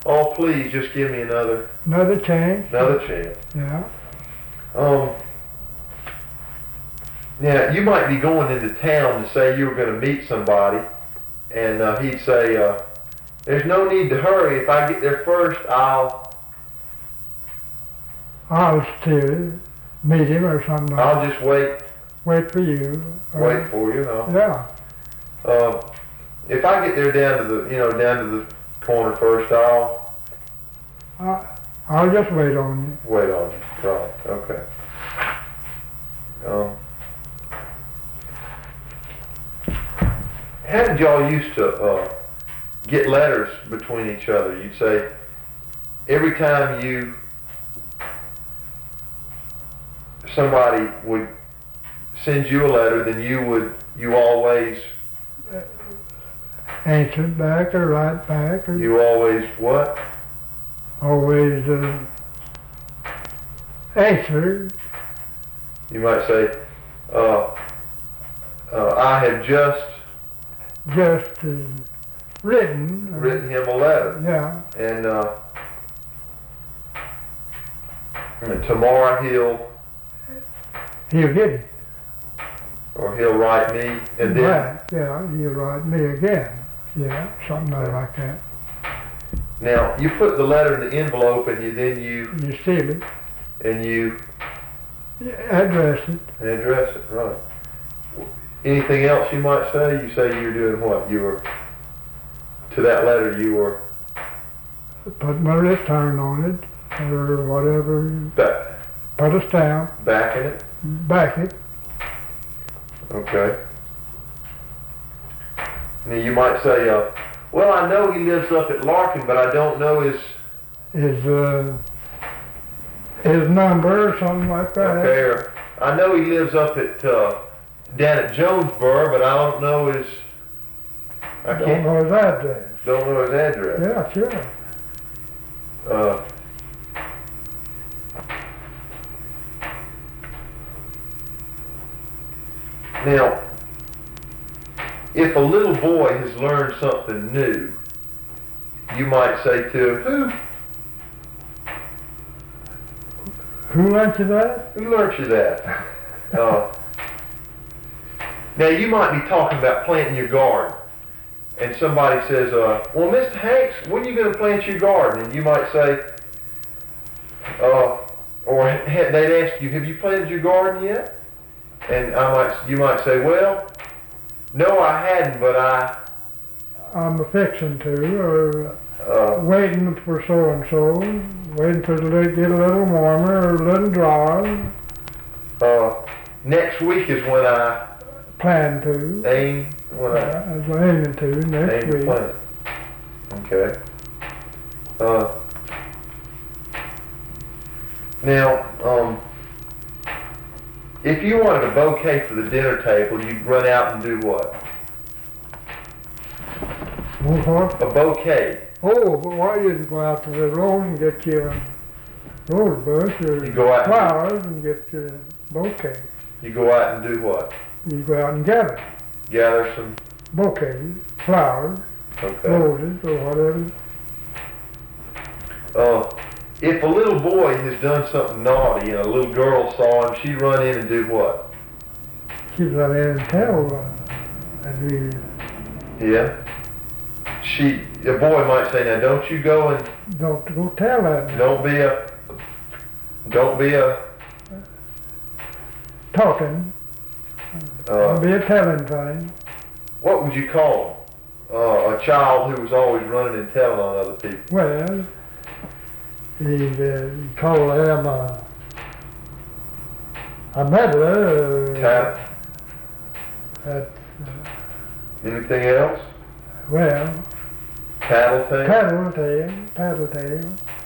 Oh, please, just give me another chance. Another chance. Yeah. Yeah, you might be going into town to say you were going to meet somebody, and he'd say, there's no need to hurry. If I get there first, I'll still meet him or something. I'll just wait for you. Wait for you, huh? Yeah. If I get there down to the corner first, I'll just wait on you. Wait on you. Right. Okay. How did y'all used to get letters between each other? You'd say every time somebody would send you a letter, then you always answer back or write back. Or you always what? Always answer. You might say, I have just written him a letter. Yeah. And tomorrow he'll get it. Or he'll write me, and then right. Yeah, he'll write me again. Yeah, something like that. Now you put the letter in the envelope, and you seal it, and you address it. Address it, right. Anything else you might say? You say you're doing what? You were to that letter. You were put my return on it, or whatever. Put a stamp. Backing it. Back it. Okay. Now you might say, well, I know he lives up at Larkin, but I don't know his number or something like that. Okay, or I know he lives up at down at Jonesboro, but I don't know his. Don't know his address. Don't know his address. Yeah, sure. Now, if a little boy has learned something new, you might say to him, Who learned you that? Who learned you that? Now, you might be talking about planting your garden, and somebody says, well, Mr. Hanks, when are you going to plant your garden? And you might say, or they'd ask you, have you planted your garden yet? And you might say, well, no, I hadn't, but I'm fixing to, or waiting for so and so, waiting for it to get a little warmer or a little dry. Next week is when I plan to. Aim when I was aiming to next aim week. To plant. Okay. Now, if you wanted a bouquet for the dinner table, you'd run out and do what? What? A bouquet. Oh, but why you didn't go out to the road and get your rose bush or you go out flowers and get your bouquet? You go out and do what? You go out and gather. Gather some bouquets, flowers, roses, or whatever. If a little boy has done something naughty and a little girl saw him, she'd run in and do what? She'd run in and tell Yeah. A boy might say, now don't you go and... Don't go tell that. Don't be a... Talking. Don't be a telling thing. What would you call a child who was always running and telling on other people? Well, he called him a meddler. Anything else? Well, tattletale. Tattletale.